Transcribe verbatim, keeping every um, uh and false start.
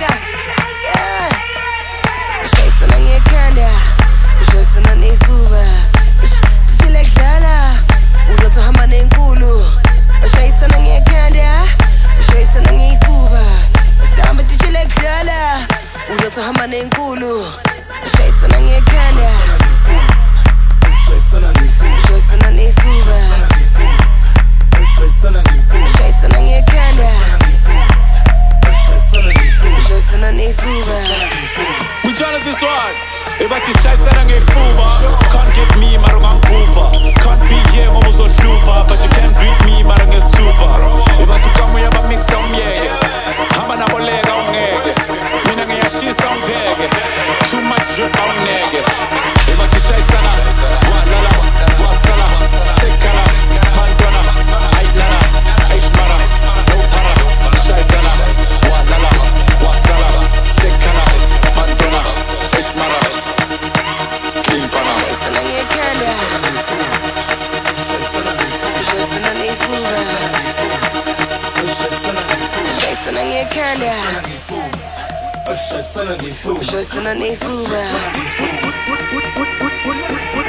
yeah. Bashayisana ngekhanda, bashayisana nefuba. Tijile kudlala, uzothi hamba nenkulu. Bashayisana ngekhanda, bashayisana ngefuba. Sihamba tijile kudlala, uzothi hamba nenkulu. Bashayisana ngekhanda, bashayisana nefuba. Bashayisana ngekhanda, bashayisana nefuba. We tryna this one. If I teach I said I get fuba, can't get me, marungang kupa. Can't be here, almost on super, but you can't greet me, marang is super. If I to come, we have a mix on yeah. I'm an apple leg on egg. Minang ya she's on peg. Too much drip on egg. If I teach I said what lala, what sala, sekala, mandona, aitlana, aishmara, no para, shai sana, what lala, what sala, sekala, mandona, aishmara. Bashayisana ngekhanda, bashayisana nefuba. Bashayisana ngekhanda, bashayisana nefuba.